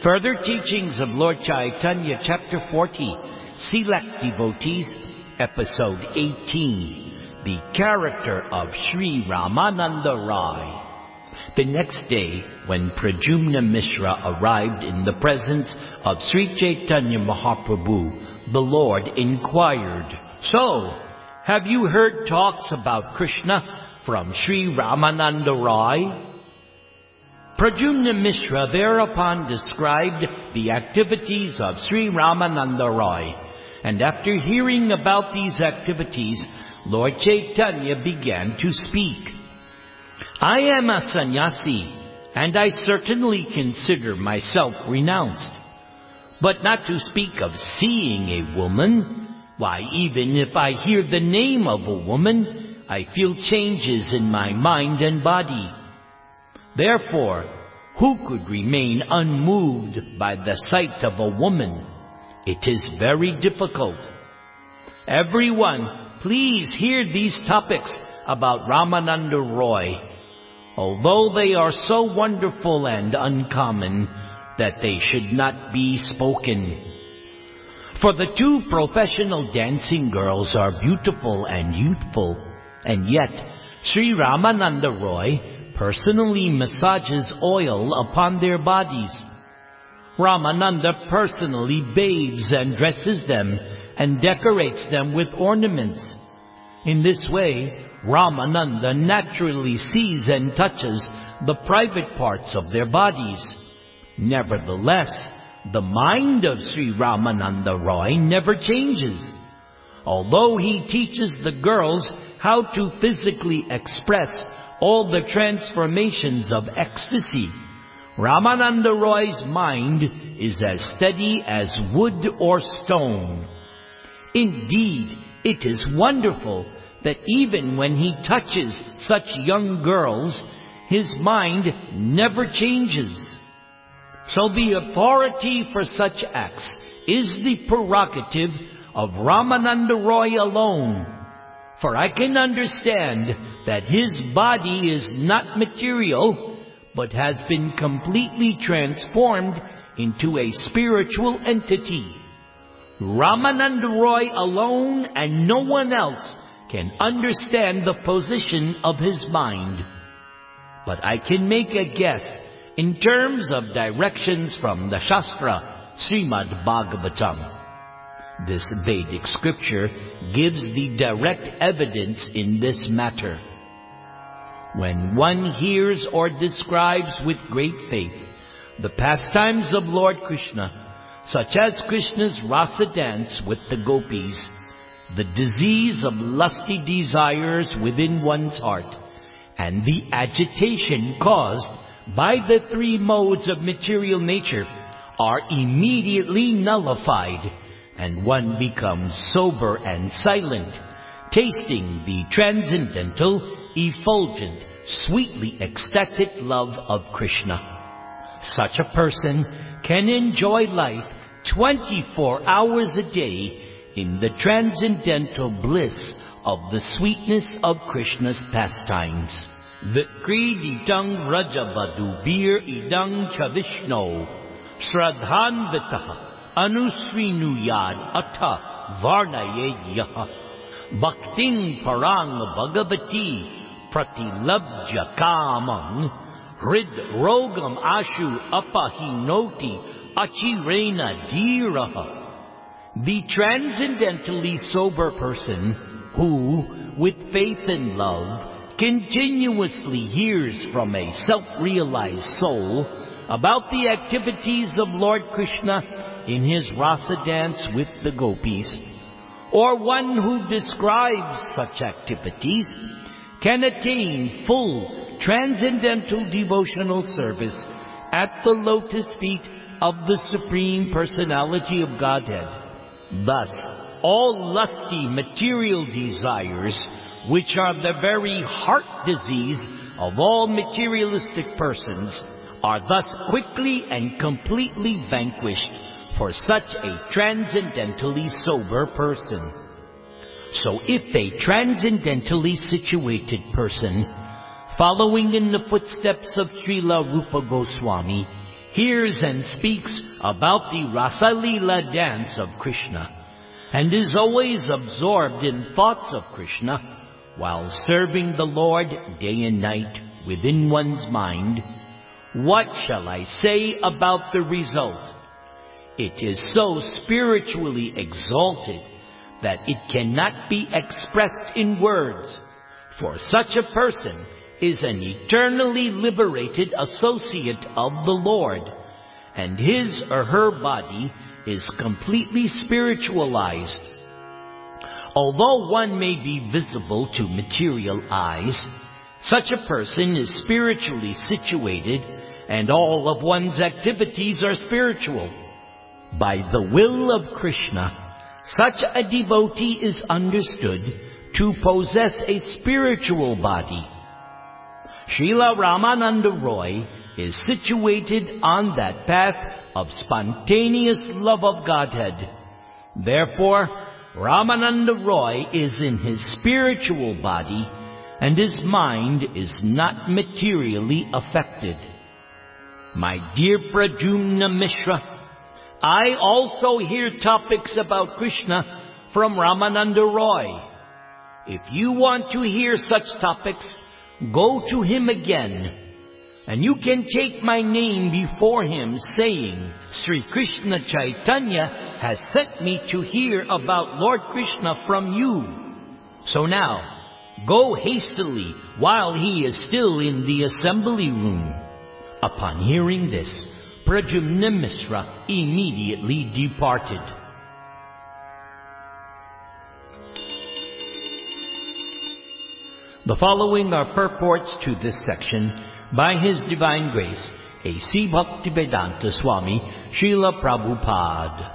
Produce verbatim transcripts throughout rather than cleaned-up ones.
Further teachings of Lord Chaitanya, Chapter forty, Select Devotees, Episode eighteen, The Character of Sri Ramananda Rai. The next day, when Pradyumna Mishra arrived in the presence of Sri Chaitanya Mahaprabhu, the Lord inquired, "So, have you heard talks about Krishna from Sri Ramananda Rai?" Pradyumna Mishra thereupon described the activities of Sri Ramananda Rai, and after hearing about these activities, Lord Chaitanya began to speak. "I am a sannyasi, and I certainly consider myself renounced. But not to speak of seeing a woman, why, even if I hear the name of a woman, I feel changes in my mind and body. Therefore, who could remain unmoved by the sight of a woman? It is very difficult. Everyone, please hear these topics about Ramananda Rai, although they are so wonderful and uncommon that they should not be spoken. For the two professional dancing girls are beautiful and youthful, and yet Sri Ramananda Rai personally massages oil upon their bodies. Ramananda personally bathes and dresses them and decorates them with ornaments. In this way, Ramananda naturally sees and touches the private parts of their bodies. Nevertheless, the mind of Sri Ramananda Rai never changes. Although he teaches the girls how to physically express all the transformations of ecstasy, Ramananda Rai's mind is as steady as wood or stone. Indeed, it is wonderful that even when he touches such young girls, his mind never changes. So the authority for such acts is the prerogative of Ramananda Rai alone. For I can understand that his body is not material, but has been completely transformed into a spiritual entity. Ramananda Rai alone and no one else can understand the position of his mind. But I can make a guess in terms of directions from the Shastra, Srimad Bhagavatam. This Vedic scripture gives the direct evidence in this matter. When one hears or describes with great faith the pastimes of Lord Krishna, such as Krishna's rasa dance with the gopis, the disease of lusty desires within one's heart, and the agitation caused by the three modes of material nature are immediately nullified, and one becomes sober and silent, tasting the transcendental, effulgent, sweetly ecstatic love of Krishna. Such a person can enjoy life twenty-four hours a day in the transcendental bliss of the sweetness of Krishna's pastimes. Vikrid idang rajavadu bir idang chavishno shraddhanvitaha anusrinuyad atta varnayeyaha bhakting parang bhagavati pratilabja kamang hrid rogam ashu apahinoti achirena dhiraha. The transcendentally sober person who, with faith and love, continuously hears from a self-realized soul about the activities of Lord Krishna in his rasa dance with the gopis, or one who describes such activities, can attain full transcendental devotional service at the lotus feet of the Supreme Personality of Godhead. Thus, all lusty material desires, which are the very heart disease of all materialistic persons, are thus quickly and completely vanquished for such a transcendentally sober person. So if a transcendentally situated person, following in the footsteps of Srila Rupa Goswami, hears and speaks about the Rasa Leela dance of Krishna, and is always absorbed in thoughts of Krishna while serving the Lord day and night within one's mind, what shall I say about the result? It is so spiritually exalted that it cannot be expressed in words, for such a person is an eternally liberated associate of the Lord, and his or her body is completely spiritualized. Although one may be visible to material eyes, such a person is spiritually situated, and all of one's activities are spiritual. By the will of Krishna, such a devotee is understood to possess a spiritual body. Srila Ramananda Roy is situated on that path of spontaneous love of Godhead. Therefore, Ramananda Roy is in his spiritual body, and his mind is not materially affected. My dear Pradyumna Mishra, I also hear topics about Krishna from Ramananda Roy. If you want to hear such topics, go to him again, and you can take my name before him, saying, Sri Krishna Chaitanya has sent me to hear about Lord Krishna from you. So now, go hastily while he is still in the assembly room. Upon hearing this, Pradyumna Mishra immediately departed. The following are purports to this section by His Divine Grace, A C Bhaktivedanta Swami, Srila Prabhupada.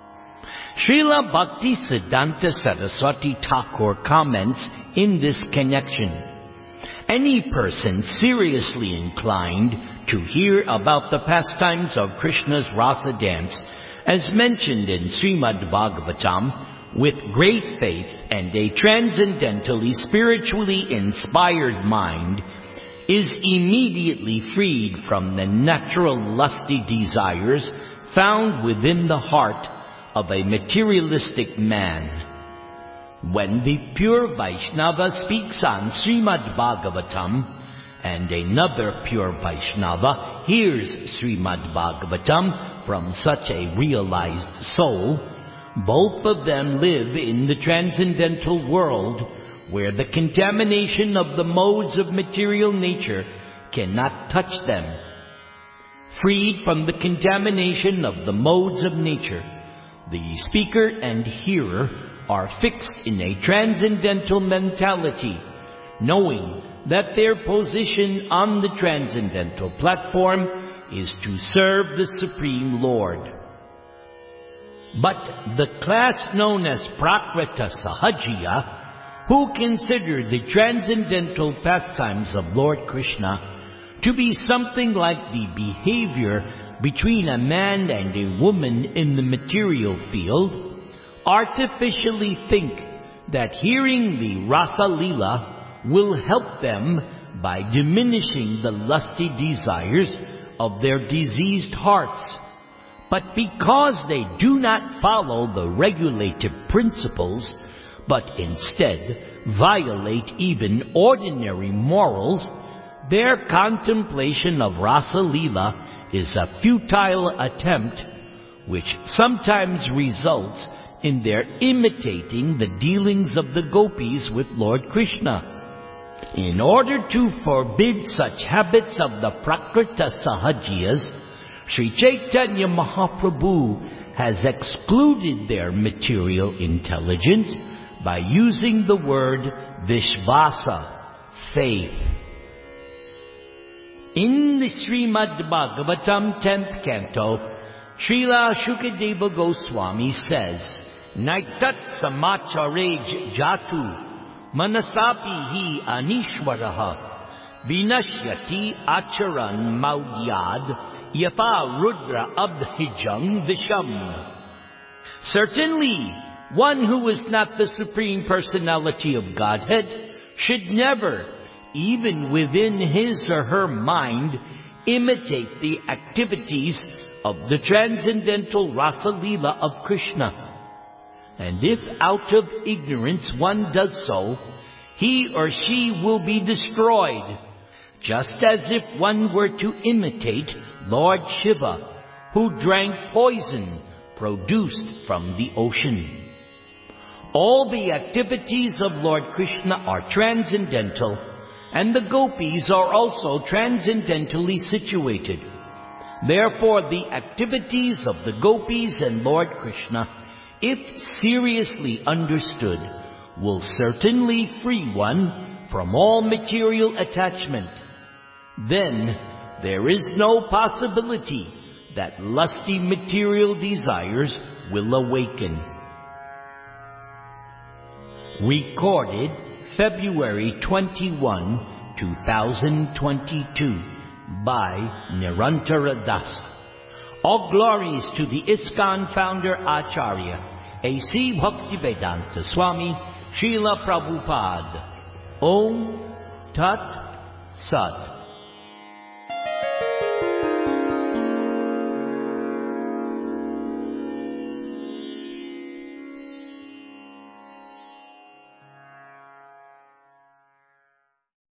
Srila Bhaktisiddhanta Saraswati Thakur comments in this connection. Any person seriously inclined to hear about the pastimes of Krishna's Rasa dance, as mentioned in Srimad Bhagavatam, with great faith and a transcendentally spiritually inspired mind, is immediately freed from the natural lusty desires found within the heart of a materialistic man. When the pure Vaishnava speaks on Srimad Bhagavatam, and another pure Vaishnava hears Srimad Bhagavatam from such a realized soul, both of them live in the transcendental world where the contamination of the modes of material nature cannot touch them. Freed from the contamination of the modes of nature, the speaker and hearer are fixed in a transcendental mentality, knowing that their position on the transcendental platform is to serve the Supreme Lord. But the class known as Prakrita Sahajiya, who consider the transcendental pastimes of Lord Krishna to be something like the behavior between a man and a woman in the material field, artificially think that hearing the Rasa Leela will help them by diminishing the lusty desires of their diseased hearts. But because they do not follow the regulative principles, but instead violate even ordinary morals, their contemplation of Rasa Leela is a futile attempt, which sometimes results in their imitating the dealings of the gopis with Lord Krishna. In order to forbid such habits of the Prakrita Sahajiyas, Sri Chaitanya Mahaprabhu has excluded their material intelligence by using the word Vishvasa, faith. In the Srimad Bhagavatam tenth canto, Srila Shukadeva Goswami says, Naitat Samacharej Jatu Manasapi hi Anishwaraha Vinashyati Acharan Maudyad Yatha Rudra Abhijam Visham. Certainly, one who is not the Supreme Personality of Godhead should never, even within his or her mind, imitate the activities of the transcendental Rasa Leela of Krishna. And if out of ignorance one does so, he or she will be destroyed, just as if one were to imitate Lord Shiva, who drank poison produced from the ocean. All the activities of Lord Krishna are transcendental, and the gopis are also transcendentally situated. Therefore, the activities of the gopis and Lord Krishna, if seriously understood, will certainly free one from all material attachment. Then there is no possibility that lusty material desires will awaken. Recorded February twenty-first, two thousand twenty-two by Nirantara Dasa. All glories to the ISKCON founder Acharya, A C Bhaktivedanta Swami, Srila Prabhupada. Om Tat Sat.